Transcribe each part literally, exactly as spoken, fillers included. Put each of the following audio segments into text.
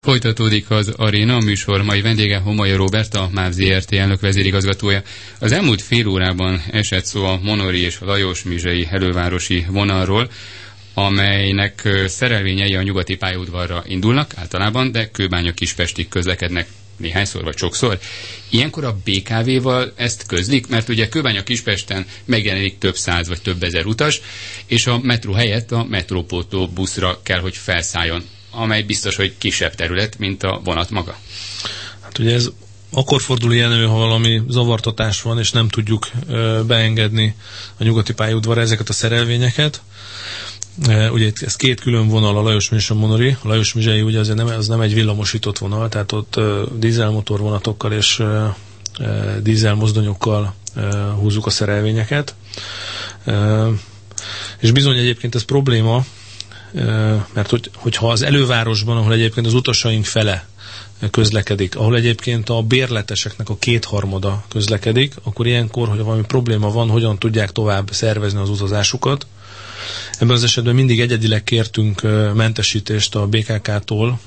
Folytatódik az Aréna, a műsor mai vendége Homolya Róbert, a MÁV Zé Er Té elnök vezérigazgatója. Az elmúlt fél órában esett szó a Monori és a Lajos-Mizsei elővárosi vonalról, amelynek szerelvényei a nyugati pályaudvarra indulnak általában, de Kőbánya-Kispestig közlekednek néhányszor vagy sokszor. Ilyenkor a bé ká véval ezt közlik, mert ugye Kőbánya-Kispesten megjelenik több száz vagy több ezer utas, és a metró helyett a metrópótló buszra kell, hogy felszálljon, amely biztos, hogy kisebb terület, mint a vonat maga. Hát ugye ez akkor fordul ilyen elő, ha valami zavartatás van, és nem tudjuk ö, beengedni a nyugati pályaudvarra ezeket a szerelvényeket. E, ugye ez két külön vonal, a Lajos-Mizsei és a Monori. A Lajos-Mizsei ugye azért nem, az nem egy villamosított vonal, tehát ott ö, dízelmotor vonatokkal és ö, ö, dízelmozdonyokkal ö, húzzuk a szerelvényeket. E, és bizony egyébként ez probléma, mert hogy, hogyha az elővárosban, ahol egyébként az utasaink fele közlekedik, ahol egyébként a bérleteseknek a kétharmada közlekedik, akkor ilyenkor, hogyha valami probléma van, hogyan tudják tovább szervezni az utazásukat. Ebben az esetben mindig egyedileg kértünk mentesítést a bé ká ká-tól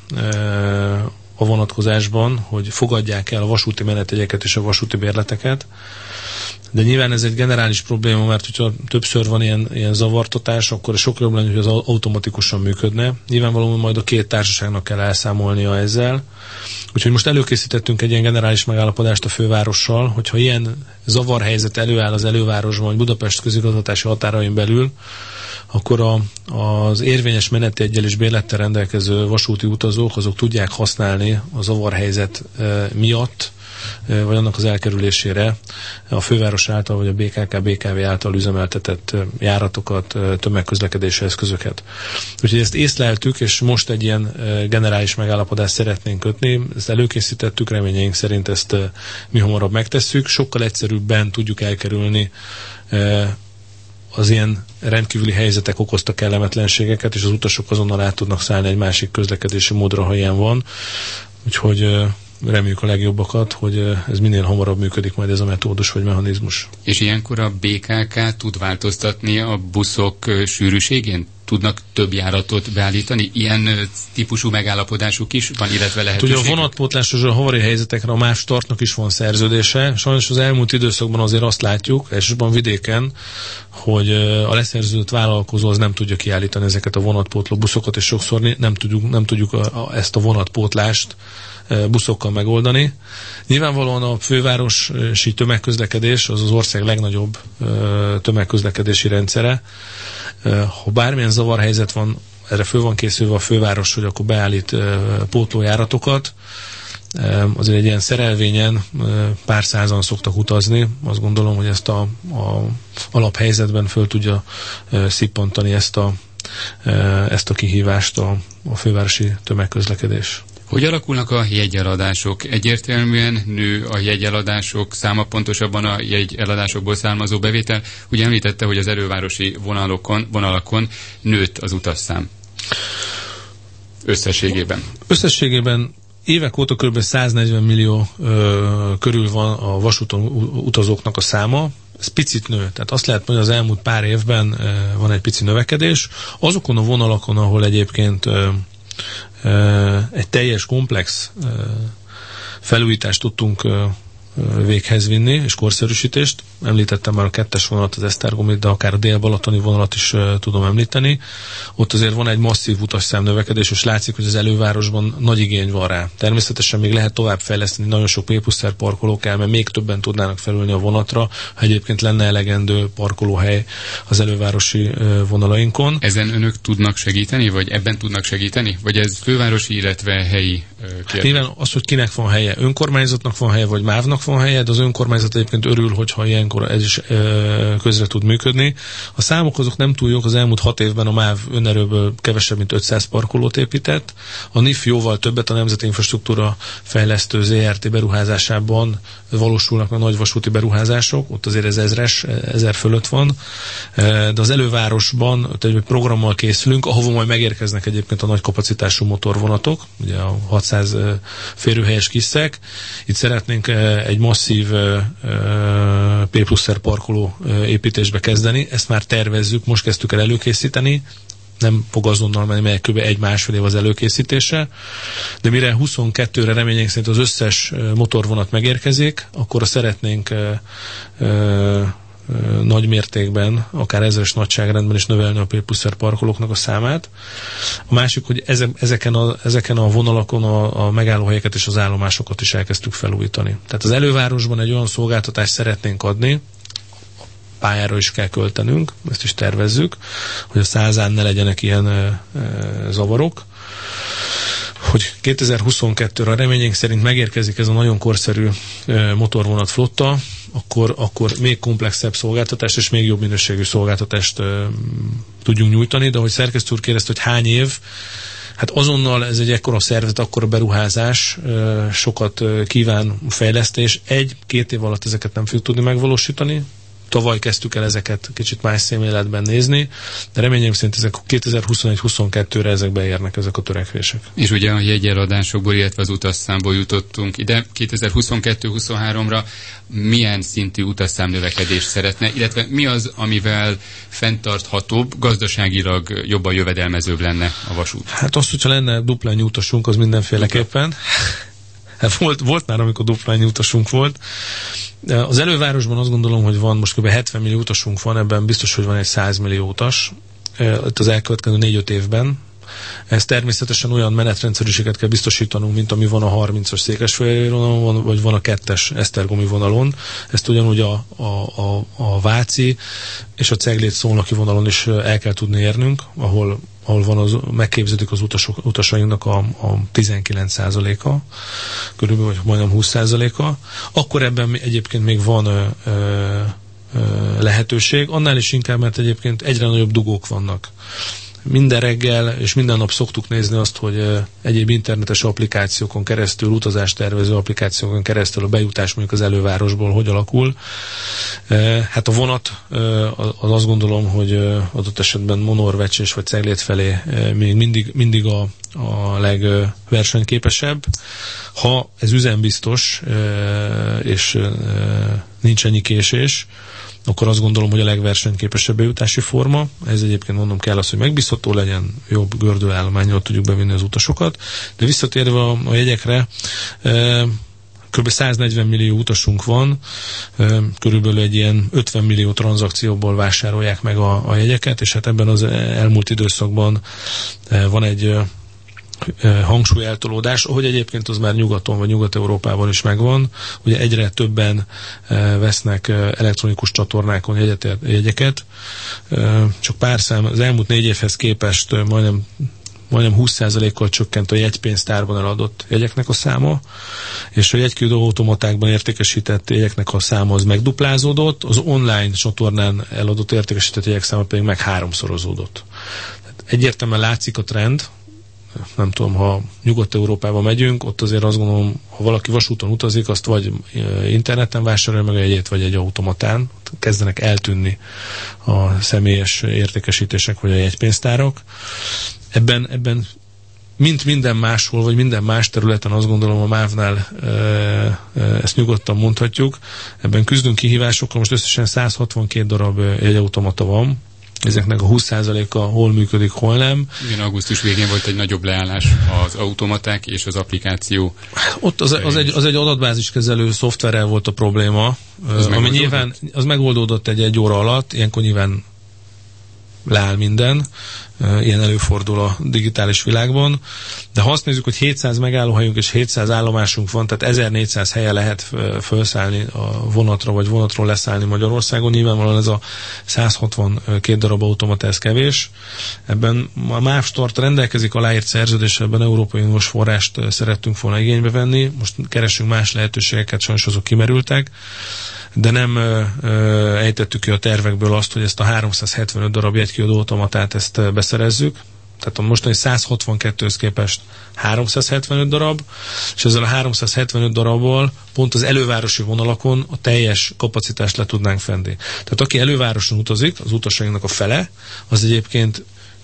a vonatkozásban, hogy fogadják el a vasúti menetjegyeket és a vasúti bérleteket. De nyilván ez egy generális probléma, mert hogyha többször van ilyen, ilyen zavartatás, akkor sokkal jobb lenne, hogy az automatikusan működne. Nyilvánvalóan majd a két társaságnak kell elszámolnia ezzel. Úgyhogy most előkészítettünk egy ilyen generális megállapodást a fővárossal, hogyha ilyen zavarhelyzet előáll az elővárosban, vagy Budapest közigazgatási határain belül, akkor a, az érvényes menetjeggyel és bérlettel rendelkező vasúti utazók, azok tudják használni a zavarhelyzet e, miatt, e, vagy annak az elkerülésére a főváros által, vagy a bé ká ká bé ká vé által üzemeltetett járatokat, tömegközlekedési eszközöket. Úgyhogy ezt észleltük, és most egy ilyen generális megállapodást szeretnénk kötni. Ezt előkészítettük, reményeink szerint ezt mi hamarabb megtesszük. Sokkal egyszerűbben tudjuk elkerülni e, az ilyen rendkívüli helyzetek okozta kellemetlenségeket, és az utasok azonnal át tudnak szállni egy másik közlekedési módra, ha ilyen van. Úgyhogy reméljük a legjobbakat, hogy ez minél hamarabb működik majd ez a metódus vagy mechanizmus. És ilyenkor a bé ká ká tud változtatni a buszok sűrűségén? Tudnak több járatot beállítani? Ilyen típusú megállapodásuk is van, illetve lehetőség? Ugye a vonatpótlásos a havari helyzetekre a MÁV Startnak is van szerződése. Sajnos az elmúlt időszakban azért azt látjuk, elsősorban vidéken, hogy a leszerződött vállalkozó az nem tudja kiállítani ezeket a vonatpótló buszokat, és sokszor nem tudjuk, nem tudjuk a, a, ezt a vonatpótlást buszokkal megoldani. Nyilvánvalóan a fővárosi tömegközlekedés az az ország legnagyobb tömegközlekedési rendszere. Ha bármilyen zavarhelyzet van, erre föl van készülve a főváros, hogy akkor beállít pótlójáratokat. Azért egy ilyen szerelvényen pár százan szoktak utazni. Azt gondolom, hogy ezt a, a alaphelyzetben föl tudja szippantani ezt a, ezt a kihívást a, a fővárosi tömegközlekedés. Hogy alakulnak a jegyeladások? Egyértelműen nő a jegyeladások száma, pontosabban a jegyeladásokból származó bevétel. Ugye említette, hogy az elővárosi vonalokon, vonalakon nőtt az utasszám. Összességében. Összességében évek óta kb. száznegyven millió ö, körül van a vasúton utazóknak a száma. Ez picit nő. Tehát azt lehet mondani, hogy az elmúlt pár évben ö, van egy pici növekedés. Azokon a vonalakon, ahol egyébként ö, egy teljes komplex felújítást tudtunk véghez vinni, és korszerűsítést. Említettem már a kettes vonalat, az Esztergomit, de akár a dél-balatoni vonalat is uh, tudom említeni. Ott azért van egy masszív utasszám növekedés, és látszik, hogy az elővárosban nagy igény van rá. Természetesen még lehet tovább fejleszteni, nagyon sok P plusz R parkoló kell, mert még többen tudnának felülni a vonatra, ha egyébként lenne elegendő parkolóhely az elővárosi uh, vonalainkon. Ezen önök tudnak segíteni, vagy ebben tudnak segíteni? Vagy ez fővárosi, illetve helyi uh, kérdés? Nyilván az, hogy kinek van helye, önkormányzatnak van helye, vagy mávnak van helye, de az önkormányzat egyébként örül, hogyha ilyenkor ez is ö, közre tud működni. A számok azok nem túl jók, az elmúlt hat évben a MÁV önerőből kevesebb, mint ötszáz parkolót épített. A NIF jóval többet, a Nemzeti Infrastruktúra Fejlesztő Zé Er Té beruházásában valósulnak a nagy vasúti beruházások, ott azért ez ezres, ezer fölött van, de az elővárosban ott egy programmal készülünk, ahova majd megérkeznek egyébként a nagy kapacitású motorvonatok, ugye a hatszáz férőhelyes kiszek. Itt szeretnénk egy masszív P plusz R parkoló építésbe kezdeni, ezt már tervezzük, most kezdtük el előkészíteni, nem fog azonnal menni, mert kb. egy-másfél év az előkészítése, de mire huszonkettőre reményeink szerint az összes motorvonat megérkezik, akkor szeretnénk ö, ö, nagy mértékben, akár ezeres nagyságrendben is növelni a P-puszer parkolóknak a számát. A másik, hogy ezeken a, ezeken a vonalakon a, a megállóhelyeket és az állomásokat is elkezdtük felújítani. Tehát az elővárosban egy olyan szolgáltatást szeretnénk adni, pályára is kell költenünk, ezt is tervezzük, hogy a százán ne legyenek ilyen e, e, zavarok, hogy kétezer-huszonkettőre a reményénk szerint megérkezik ez a nagyon korszerű e, motorvonat flotta, akkor, akkor még komplexebb szolgáltatást és még jobb minőségű szolgáltatást e, tudjunk nyújtani, de ahogy szerkesztő úr kérdezte, hogy hány év, hát azonnal ez egy ekkora szervezet, akkora beruházás, e, sokat e, kíván fejlesztés, egy-két év alatt ezeket nem fogjuk tudni megvalósítani. Tavaly kezdtük el ezeket kicsit más szemléletben nézni, de reményeim szerint ezek kétezer-huszonegy-huszonkettőre ezek beérnek ezek a törekvések. És ugye a jegyeladásokból, illetve az utasszámból jutottunk ide. kétezer-huszonkettő-huszonháromra milyen szintű utasszám növekedést szeretne, illetve mi az, amivel fenntarthatóbb, gazdaságilag jobban jövedelmezőbb lenne a vasút? Hát azt, hogyha lenne duplányi utasunk, az mindenféleképpen. Hát volt, volt már, amikor duplányi utasunk volt. Az elővárosban azt gondolom, hogy van most kb. hetven millió utasunk van, ebben biztos, hogy van egy száz millió utas. Itt az elkövetkező négy-öt évben. Ez természetesen olyan menetrendszerűséget kell biztosítanunk, mint ami van a harmincas Székesfehérvári vonalon, vagy van a kettes Esztergomi vonalon. Ezt ugyanúgy a, a, a, a Váci és a Ceglét-Szolnoki vonalon is el kell tudni érnünk, ahol ahol van az, megképződik az utasok, utasainknak a, a tizenkilenc százaléka, körülbelül vagy majdnem húsz százaléka, akkor ebben egyébként még van ö, ö, lehetőség, annál is inkább, mert egyébként egyre nagyobb dugók vannak. Minden reggel és minden nap szoktuk nézni azt, hogy egyéb internetes applikációkon keresztül, utazástervező applikációkon keresztül a bejutás mondjuk az elővárosból hogy alakul. Hát a vonat, az azt gondolom, hogy adott esetben Monor-Vecsés vagy Ceglét felé még mindig, mindig a, a legversenyképesebb. Ha ez üzembiztos és nincs ennyi késés, akkor azt gondolom, hogy a legversenyképesebb bejutási forma. Ez egyébként mondom kell az, hogy megbízható legyen, jobb gördülállománnyal tudjuk bevinni az utasokat. De visszatérve a, a jegyekre, e, kb. száznegyven millió utasunk van, e, körülbelül egy ilyen ötven millió tranzakcióból vásárolják meg a, a jegyeket, és hát ebben az elmúlt időszakban e, van egy hangsúlyeltolódás, ahogy egyébként az már nyugaton vagy Nyugat-Európában is megvan. Ugye egyre többen vesznek elektronikus csatornákon jegyet, jegyeket. Csak pár szám, az elmúlt négy évhez képest majdnem majdnem húsz százalékkal csökkent a jegypénztárban eladott jegyeknek a száma, és a jegyküldő automatákban értékesített jegyeknek a száma az megduplázódott, az online csatornán eladott értékesített jegyek száma pedig meg háromszorozódott. Tehát egyértelműen látszik a trend, nem tudom, ha Nyugat-Európába megyünk, ott azért azt gondolom, ha valaki vasúton utazik, azt vagy interneten vásárolja meg a jegyét, vagy egy automatán. Kezdenek eltűnni a személyes értékesítések, vagy a jegypénztárak. Ebben, ebben mint minden máshol, vagy minden más területen azt gondolom a MÁV-nál e, e, ezt nyugodtan mondhatjuk. Ebben küzdünk kihívásokkal, most összesen száz hatvankét darab jegyautomata van. Ezeknek a húsz százaléka hol működik, hol nem. Igen, augusztus végén volt egy nagyobb leállás az automaták és az applikáció. Ott az, az, egy, az egy adatbáziskezelő szoftverrel volt a probléma, az ami nyilván az megoldódott egy egy óra alatt, ilyenkor nyilván leáll minden, ilyen előfordul a digitális világban, de ha azt nézzük, hogy hétszáz megállóhelyünk és hétszáz állomásunk van, tehát ezernégyszáz helye lehet felszállni a vonatra, vagy vonatról leszállni Magyarországon, nyilvánvalóan ez a száz hatvankét darab automata, ez kevés. Ebben a MÁV Start rendelkezik aláírt szerződéssel, ebben Európai Uniós forrást szerettünk volna igénybe venni, most keresünk más lehetőségeket, sajnos azok kimerültek, de nem ö, ö, ejtettük ki a tervekből azt, hogy ezt a háromszázhetvenöt darab jegykiadó automatát ezt beszerezzük. Tehát a mostani száz hatvankettőhöz képest háromszázhetvenöt darab, és ezzel a háromszázhetvenöt darabbal pont az elővárosi vonalakon a teljes kapacitást le tudnánk fenni. Tehát aki elővároson utazik, az utasainknak a fele, az egyébként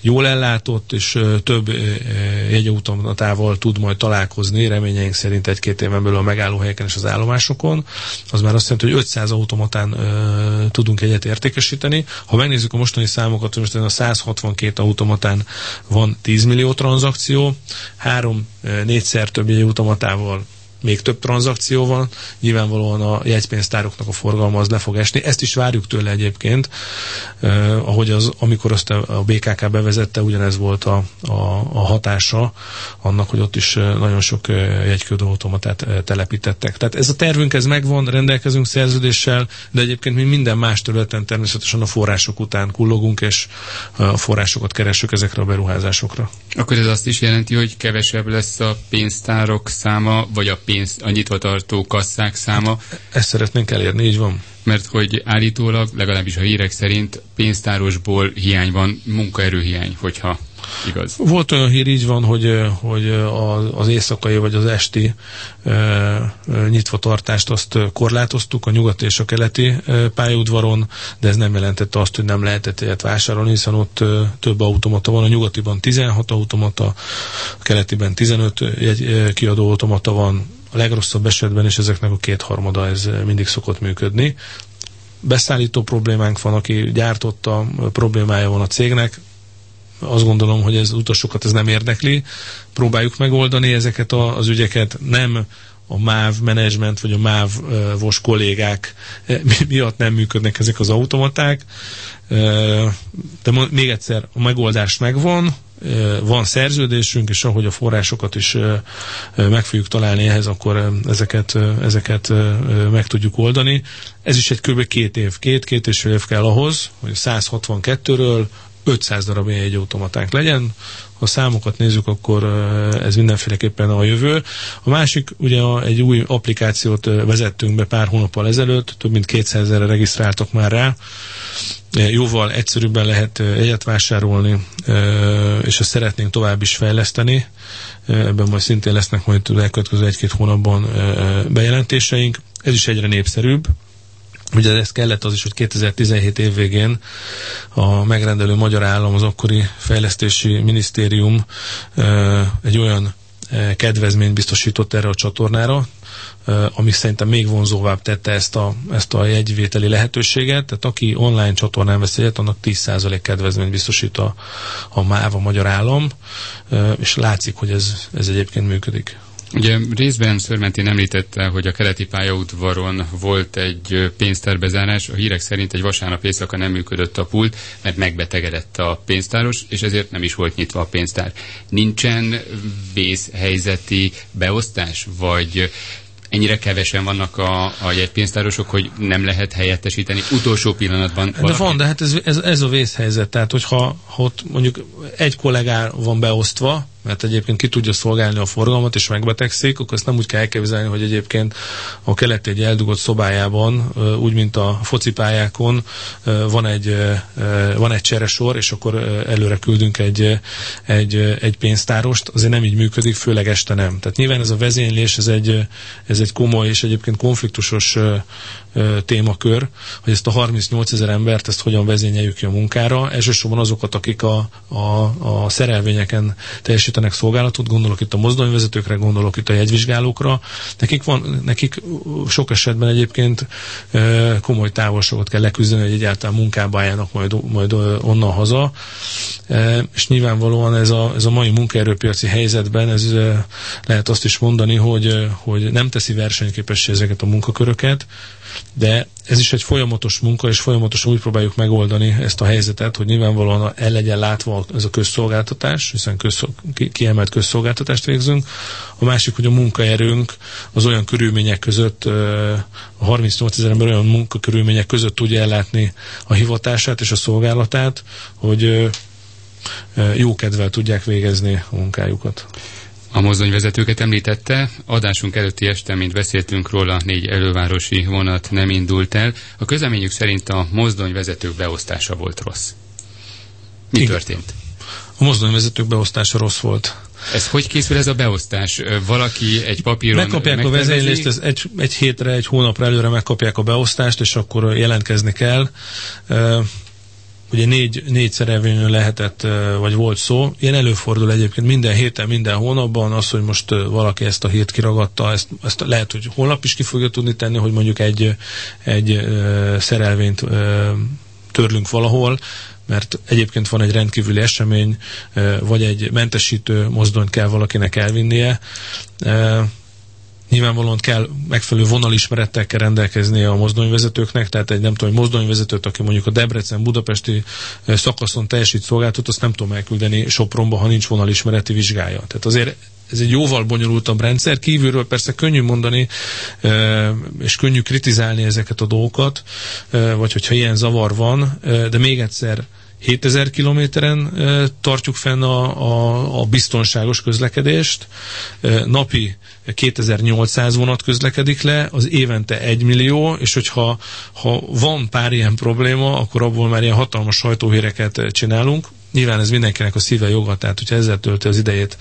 jól ellátott, és több jegyautomatával tud majd találkozni, reményeink szerint egy-két éven belül a megállóhelyeken és az állomásokon. Az már azt jelenti, hogy ötszáz automatán uh, tudunk egyet értékesíteni. Ha megnézzük a mostani számokat, hogy most a száz hatvankét automatán van tíz millió tranzakció, három-négyszer több jegyautomatával még több tranzakció van, nyilvánvalóan a jegypénztároknak a forgalma az le fog esni. Ezt is várjuk tőle egyébként, eh, ahogy az, amikor azt a bé ká ká bevezette, ugyanez volt a, a, a hatása annak, hogy ott is nagyon sok jegyküldő automatát eh, telepítettek. Tehát ez a tervünk, ez megvan, rendelkezünk szerződéssel, de egyébként mi minden más területen természetesen a források után kullogunk, és a forrásokat keressük ezekre a beruházásokra. Akkor ez azt is jelenti, hogy kevesebb lesz a pénztárok száma, vagy a pénz, a nyitvatartó kasszák száma. Ezt szeretnénk elérni, így van. Mert hogy állítólag, legalábbis a hírek szerint pénztárosból hiány van, munkaerőhiány, hogyha igaz. Volt olyan hír, így van, hogy, hogy az éjszakai vagy az esti e, nyitvatartást azt korlátoztuk a nyugati és a keleti e, pályaudvaron, de ez nem jelentette azt, hogy nem lehetett egyet vásárolni, hiszen ott e, több automata van. A nyugatiban tizenhat automata, a keletiben tizenöt jegy, kiadó automata van. A legrosszabb esetben is ezeknek a kétharmada ez mindig szokott működni. Beszállító problémánk van, aki gyártotta, problémája van a cégnek. Azt gondolom, hogy ez utasokat ez nem érdekli. Próbáljuk megoldani ezeket a, az ügyeket. Nem a MÁV menedzsment vagy a MÁV-os kollégák miatt nem működnek ezek az automaták. De még egyszer, a megoldás megvan, van szerződésünk, és ahogy a forrásokat is meg fogjuk találni ehhez, akkor ezeket, ezeket meg tudjuk oldani. Ez is egy kb. két év, két-két és fél év kell ahhoz, hogy száz hatvankettőről ötszáz darab ilyen jegyautomatánk legyen. Ha a számokat nézzük, akkor ez mindenféleképpen a jövő. A másik, ugye egy új applikációt vezettünk be pár hónappal ezelőtt, több mint kétszázezren regisztráltak már rá. Jóval egyszerűbben lehet jegyet vásárolni, és ezt szeretnénk tovább is fejleszteni. Ebben majd szintén lesznek majd elkövetkező egy-két hónapban bejelentéseink. Ez is egyre népszerűbb. Ugye ez kellett az is, hogy kétezer-tizenhét év végén a megrendelő magyar állam, az akkori fejlesztési minisztérium egy olyan kedvezményt biztosított erre a csatornára, ami szerintem még vonzóvább tette ezt a, ezt a jegyvételi lehetőséget. Tehát aki online csatornán vesz egyet, annak tíz százalék kedvezményt biztosít a, a MÁV, a magyar állam, és látszik, hogy ez, ez egyébként működik. Ugye részben Szörmentén említette, hogy a keleti pályaudvaron volt egy pénztárbezárás, a hírek szerint egy vasárnap éjszaka nem működött a pult, mert megbetegedett a pénztáros, és ezért nem is volt nyitva a pénztár. Nincsen vészhelyzeti beosztás, vagy ennyire kevesen vannak a, a jegypénztárosok, hogy nem lehet helyettesíteni utolsó pillanatban valaki. De van, de hát ez, ez, ez a vészhelyzet, tehát hogyha ha ott mondjuk egy kollégá van beosztva, mert egyébként ki tudja szolgálni a forgalmat, és megbetegszik, akkor ezt nem úgy kell elképzelni, hogy egyébként a keleti egy eldugott szobájában, úgy, mint a focipályákon van egy, van egy cseresor, és akkor előre küldünk egy, egy, egy pénztárost, azért nem így működik, főleg este nem. Tehát nyilván ez a vezénylés, ez egy, ez egy komoly és egyébként konfliktusos témakör, hogy ezt a harmincnyolcezer embert, ezt hogyan vezényeljük ki a munkára. Elsősorban azokat, akik a, a, a szerelvényeken teljesítenek szolgálatot, gondolok itt a mozdonyvezetőkre, gondolok itt a jegyvizsgálókra. Nekik, van, nekik sok esetben egyébként komoly távolságot kell leküzdeni, hogy egyáltalán munkába álljanak majd, majd onnan haza. És nyilvánvalóan ez a, ez a mai munkaerőpiaci helyzetben ez lehet azt is mondani, hogy, hogy nem teszi versenyképessé ezeket a munkaköröket, de ez is egy folyamatos munka, és folyamatosan úgy próbáljuk megoldani ezt a helyzetet, hogy nyilvánvalóan el legyen látva ez a közszolgáltatás, hiszen közszol, kiemelt közszolgáltatást végzünk. A másik, hogy a munkaerőnk az olyan körülmények között, a harmincnyolcezer ember olyan munkakörülmények között tudja ellátni a hivatását és a szolgálatát, hogy jó kedvel tudják végezni a munkájukat. A mozdonyvezetőket említette, adásunk előtti este, mint beszéltünk róla, négy elővárosi vonat nem indult el. A közleményük szerint a mozdonyvezetők beosztása volt rossz. Mi Igen. történt? A mozdonyvezetők beosztása rossz volt. Ez hogy készül ez a beosztás? Valaki egy papíron megkapják a vezénylést, ez egy, egy hétre, egy hónapra előre megkapják a beosztást, és akkor jelentkezni kell. ugye négy, négy szerelvényről lehetett, vagy volt szó. Ilyen előfordul egyébként minden héten, minden hónapban az, hogy most valaki ezt a hírt kiragadta, ezt, ezt lehet, hogy holnap is ki fogja tudni tenni, hogy mondjuk egy, egy szerelvényt törlünk valahol, mert egyébként van egy rendkívüli esemény, vagy egy mentesítő mozdonyt kell valakinek elvinnie. Nyilvánvalóan kell megfelelő vonalismerettel kell rendelkeznie a mozdonyvezetőknek, tehát egy nem tudom, egy mozdonyvezetőt, aki mondjuk a Debrecen-budapesti szakaszon teljesít szolgáltatót, azt nem tudom elküldeni Sopronba, ha nincs vonalismereti vizsgája. Tehát azért ez egy jóval bonyolultabb rendszer. Kívülről persze könnyű mondani, és könnyű kritizálni ezeket a dolgokat, vagy hogyha ilyen zavar van, de még egyszer hétezer kilométeren tartjuk fenn a, a, a biztonságos közlekedést, napi kétezer-nyolcszáz vonat közlekedik le, az évente egy millió, és hogyha ha van pár ilyen probléma, akkor abból már ilyen hatalmas sajtóhíreket csinálunk. Nyilván ez mindenkinek a szíve joga, tehát hogyha ezzel tölti az idejét,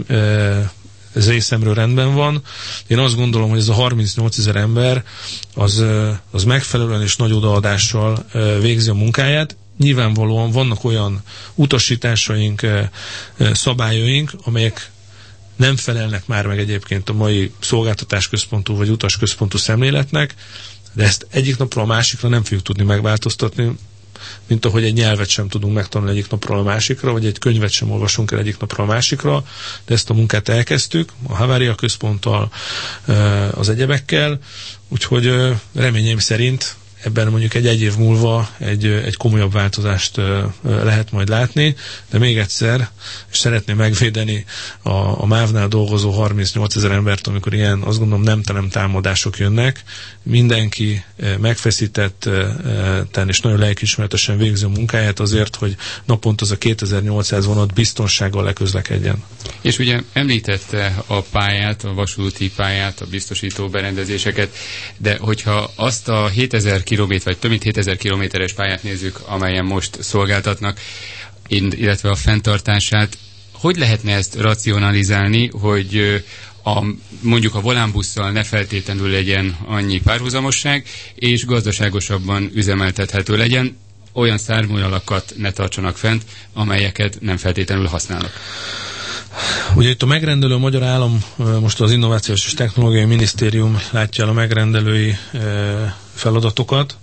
ez részemről rendben van. Én azt gondolom, hogy ez a harmincnyolcezer ember az, az megfelelően és nagy odaadással végzi a munkáját. Nyilvánvalóan vannak olyan utasításaink, szabályaink, amelyek nem felelnek már meg egyébként a mai szolgáltatásközpontú vagy utasközpontú szemléletnek, de ezt egyik napról a másikra nem fogjuk tudni megváltoztatni, mint ahogy egy nyelvet sem tudunk megtanulni egyik napról a másikra, vagy egy könyvet sem olvasunk el egyik napról a másikra, de ezt a munkát elkezdtük, a Havária központtal, az egyebekkel, úgyhogy reményeim szerint ebben mondjuk egy egy év múlva egy, egy komolyabb változást lehet majd látni, de még egyszer, és szeretném megvédeni a, a MÁV-nál dolgozó harmincnyolcezer embert, amikor ilyen, azt gondolom, nemtelen támadások jönnek. Mindenki megfeszítetten és nagyon lelkiismeretesen végzi a munkáját azért, hogy naponta az a kétezer-nyolcszáz vonat biztonsággal leközlekedjen. És ugye említette a pályát, a vasúti pályát, a biztosító berendezéseket, de hogyha azt a hétezer kilométer, vagy több mint hétezer kilométeres pályát nézzük, amelyen most szolgáltatnak, illetve a fenntartását, hogy lehetne ezt racionalizálni, hogy a, mondjuk a volánbusszal ne feltétlenül legyen annyi párhuzamosság, és gazdaságosabban üzemeltethető legyen, olyan szárnyvonalakat ne tartsanak fent, amelyeket nem feltétlenül használnak. Ugye itt a megrendelő a Magyar Állam, most az Innovációs és Technológiai Minisztérium látja el a megrendelői feladatokat.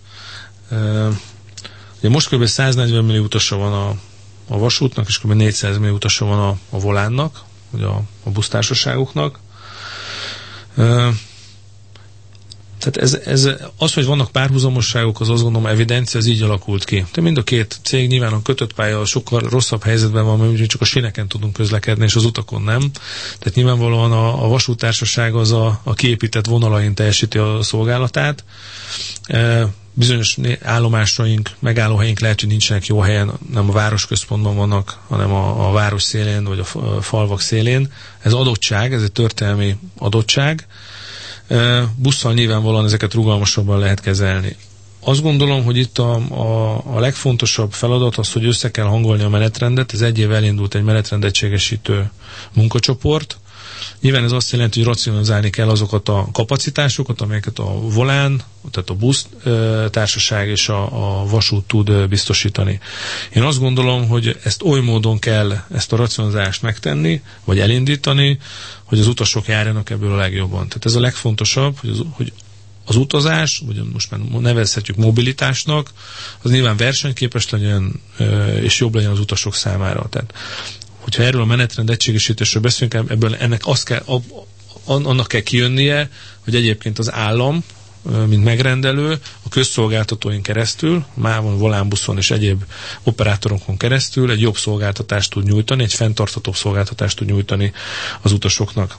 Ugye most kb. száznegyven millió utasa van a, a vasútnak, és kb. négyszáz millió utasa van a, a volánnak, vagy a, a busztársaságoknak. Tehát ez, ez, az, hogy vannak párhuzamosságok, az azt gondolom evidencia, ez így alakult ki. De mind a két cég nyilván a kötött pálya sokkal rosszabb helyzetben van, mert csak a síneken tudunk közlekedni, és az utakon nem. Tehát nyilvánvalóan a, a vasúttársaság az a, a kiépített vonalain teljesíti a szolgálatát. E, bizonyos állomásaink, megállóhelyink lehet, hogy nincsenek jó helyen, nem a városközpontban vannak, hanem a, a város szélén, vagy a falvak szélén. Ez adottság, ez egy történelmi adottság. Busszal nyilvánvalóan ezeket rugalmasabban lehet kezelni. Azt gondolom, hogy itt a, a, a legfontosabb feladat az, hogy össze kell hangolni a menetrendet. Ez egy év elindult egy menetrendegységesítő munkacsoport. Nyilván ez azt jelenti, hogy racionalizálni kell azokat a kapacitásokat, amelyeket a volán, tehát a busz társaság és a, a vasút tud biztosítani. Én azt gondolom, hogy ezt oly módon kell ezt a racionalizálást megtenni, vagy elindítani, hogy az utasok járjanak ebből a legjobban. Tehát ez a legfontosabb, hogy az, hogy az utazás, vagy most már nevezhetjük mobilitásnak, az nyilván versenyképes legyen, és jobb legyen az utasok számára. Tehát hogyha erről a menetrend egységesítésről beszélünk, ebből ennek azt kell, annak kell kijönnie, hogy egyébként az állam, mint megrendelő, a közszolgáltatóin keresztül, mávon, volánbuszon és egyéb operátorokon keresztül egy jobb szolgáltatást tud nyújtani, egy fenntarthatóbb szolgáltatást tud nyújtani az utasoknak.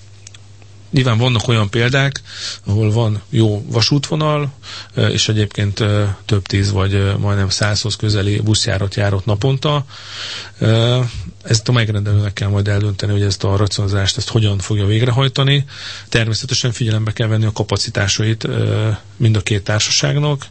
Nyilván vannak olyan példák, ahol van jó vasútvonal, és egyébként több tíz vagy majdnem százhoz közeli buszjárat járott naponta. Ezt a megrendelőnek kell majd eldönteni, hogy ezt a racionalizást ezt hogyan fogja végrehajtani. Természetesen figyelembe kell venni a kapacitásait mind a két társaságnak,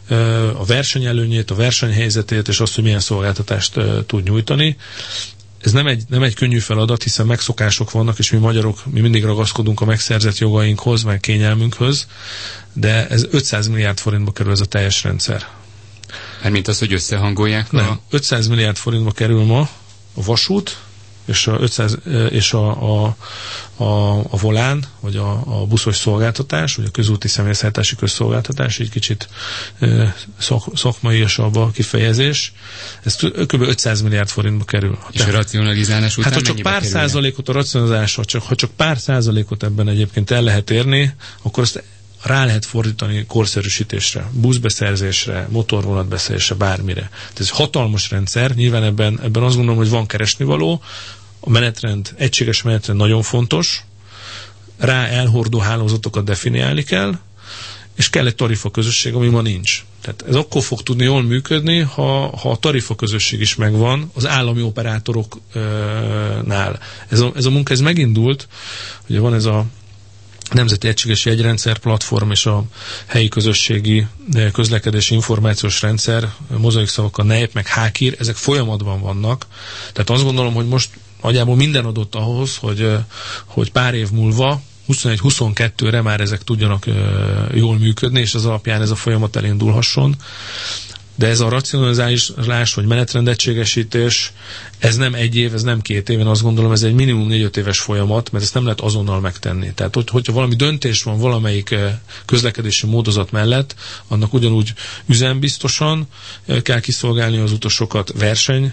a versenyelőnyét, a versenyhelyzetét, és azt, hogy milyen szolgáltatást tud nyújtani. Ez nem egy, nem egy könnyű feladat, hiszen megszokások vannak, és mi magyarok, mi mindig ragaszkodunk a megszerzett jogainkhoz, meg kényelmünkhöz, de ez ötszáz milliárd forintba kerül ez a teljes rendszer. Hát mint az, hogy összehangolják? Nem, a... ötszáz milliárd forintba kerül ma a vasút, és a, ötszáz, és a, a, a, a volán, vagy a, a buszos szolgáltatás, vagy a közúti személyszállítási közszolgáltatás, egy kicsit szak, szakmaiasabb a kifejezés. Ez kb. ötszáz milliárd forintba kerül. És a racionalizálás után hát, ha csak pár kerülne? százalékot a racionalizálásra, csak, ha csak pár százalékot ebben egyébként el lehet érni, akkor azt rá lehet fordítani korszerűsítésre, buszbeszerzésre, motorvonatbeszerzésre, bármire. Ez egy hatalmas rendszer, nyilván ebben, ebben azt gondolom, hogy van keresnivaló, a menetrend, egységes menetrend nagyon fontos, rá elhordó hálózatokat definiálni kell, és kell egy tarifa közösség, ami ma nincs. Tehát ez akkor fog tudni jól működni, ha, ha a tarifa közösség is megvan az állami operátoroknál. Ez a, ez a munka ez megindult, ugye van ez a Nemzeti Egységes Jegyrendszer platform és a helyi közösségi közlekedési információs rendszer, mozaik szavak a NEIP, meg Hákír, ezek folyamatban vannak. Tehát azt gondolom, hogy most nagyjából minden adott ahhoz, hogy, hogy pár év múlva, huszonegy huszonkettőre már ezek tudjanak jól működni, és az alapján ez a folyamat elindulhasson. De ez a racionalizálás, vagy menetrendegységesítés, ez nem egy év, ez nem két év, én azt gondolom, ez egy minimum négy-öt éves folyamat, mert ezt nem lehet azonnal megtenni. Tehát, hogy, hogyha valami döntés van valamelyik közlekedési módozat mellett, annak ugyanúgy üzembiztosan kell kiszolgálni az utasokat, verseny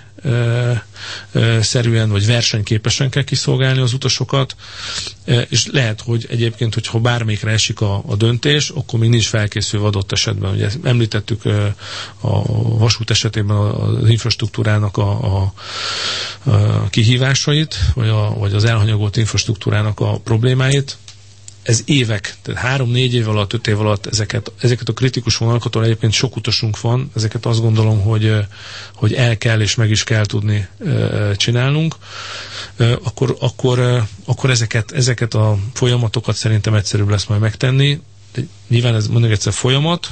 szerűen, vagy versenyképesen kell kiszolgálni az utasokat, és lehet, hogy egyébként, hogyha bármelyikre esik a, a döntés, akkor még nincs felkészülve adott esetben. Ugye említettük a vasút esetében az infrastruktúrának a, a, a kihívásait, vagy, a, vagy az elhanyagolt infrastruktúrának a problémáit. Ez évek, tehát három-négy év alatt, öt év alatt ezeket, ezeket a kritikus vonalakat, ahol egyébként sok utasunk van, ezeket azt gondolom, hogy, hogy el kell és meg is kell tudni csinálnunk, akkor, akkor, akkor ezeket, ezeket a folyamatokat szerintem egyszerűbb lesz majd megtenni. De nyilván ez mondjuk egyszer folyamat,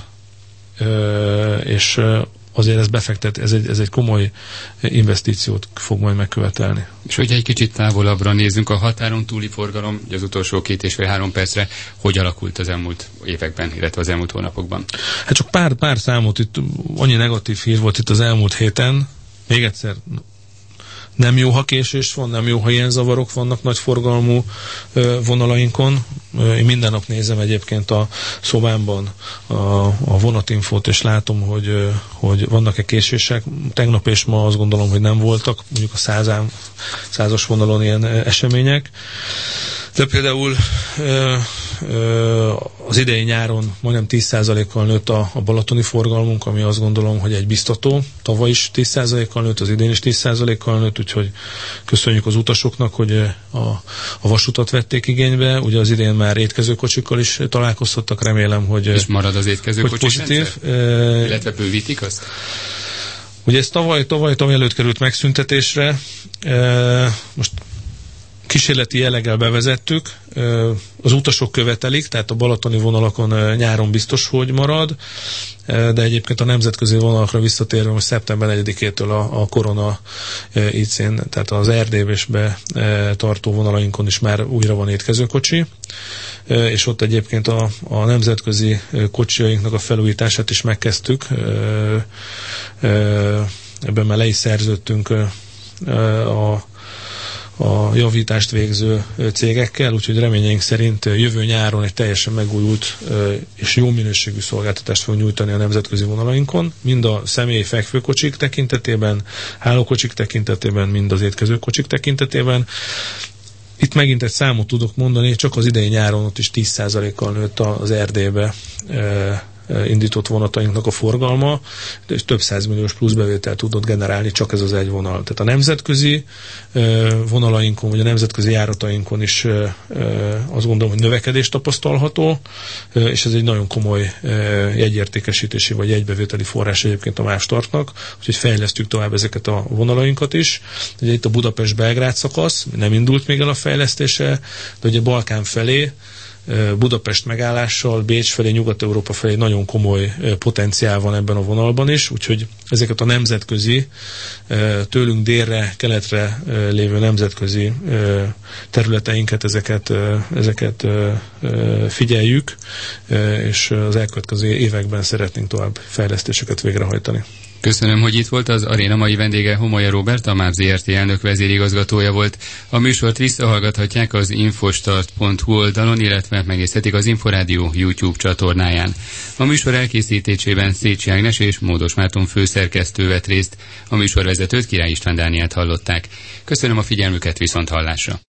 és azért ez befektet, ez egy, ez egy komoly investíciót fog majd megkövetelni. És hogyha egy kicsit távolabbra nézzünk, a határon túli forgalom, ugye az utolsó két és fél három percre, hogy alakult az elmúlt években, illetve az elmúlt hónapokban? Hát csak pár, pár számot, itt annyi negatív hír volt itt az elmúlt héten, még egyszer, nem jó, ha késés van, nem jó, ha ilyen zavarok vannak nagy forgalmú ö, vonalainkon. Én minden nap nézem egyébként a szobámban a, a vonatinfót, és látom, hogy, ö, hogy vannak-e késések. Tegnap és ma azt gondolom, hogy nem voltak, mondjuk a százám, százas vonalon ilyen ö, események. De például ö, ö, az idei nyáron majdnem tíz százalékkal nőtt a, a balatoni forgalmunk, ami azt gondolom, hogy egy biztató. Tavaly is tíz százalékkal nőtt, az idén is tíz százalékkal nőtt, úgyhogy köszönjük az utasoknak, hogy a, a vasutat vették igénybe. Ugye az idén már étkezőkocsikkal is találkozhattak, remélem, hogy és marad az étkezőkocsis pozitív. Rendszer? Illetve bővítik azt? Ugye ez tavaly, tavaly, tavaly előtt került megszüntetésre. Most kísérleti jelleggel bevezettük, az utasok követelik, tehát a balatoni vonalakon nyáron biztos, hogy marad, de egyébként a nemzetközi vonalakra visszatérve most szeptember negyedikétől a, a korona í cén, tehát az Erdélybésbe tartó vonalainkon is már újra van étkezőkocsi, és ott egyébként a, a nemzetközi kocsiainknak a felújítását is megkezdtük, ebben már le is szerződtünk a a javítást végző cégekkel, úgyhogy reményeink szerint jövő nyáron egy teljesen megújult és jó minőségű szolgáltatást fog nyújtani a nemzetközi vonalainkon, mind a személyi fekvőkocsik tekintetében, hálókocsik tekintetében, mind az étkezőkocsik tekintetében. Itt megint egy számot tudok mondani, csak az idei nyáron ott is tíz százalékkal nőtt az Erdélybe indított vonatainknak a forgalma, és több százmilliós pluszbevételt tudott generálni csak ez az egy vonal. Tehát a nemzetközi vonalainkon, vagy a nemzetközi járatainkon is azt gondolom, hogy növekedés tapasztalható, és ez egy nagyon komoly jegyértékesítési vagy jegybevételi forrás egyébként a Mávstartnak, úgyhogy fejlesztjük tovább ezeket a vonalainkat is. Ugye itt a Budapest-Belgrád szakasz, nem indult még el a fejlesztése, de ugye Balkán felé Budapest megállással Bécs felé, Nyugat-Európa felé nagyon komoly potenciál van ebben a vonalban is, úgyhogy ezeket a nemzetközi, tőlünk délre, keletre lévő nemzetközi területeinket, ezeket, ezeket figyeljük, és az elkövetkező években szeretnénk tovább fejlesztéseket végrehajtani. Köszönöm, hogy itt volt. Az aréna mai vendége Homolya Róbert, a MÁV Zé Er Té elnök vezérigazgatója volt. A műsort visszahallgathatják az infostart pont hu oldalon, illetve megnézhetik az Inforádió YouTube csatornáján. A műsor elkészítésében Szécsi Ágnes és Módos Márton főszerkesztő vett részt. A műsorvezetőt, Király István Dánielt hallották. Köszönöm a figyelmüket, viszont hallásra.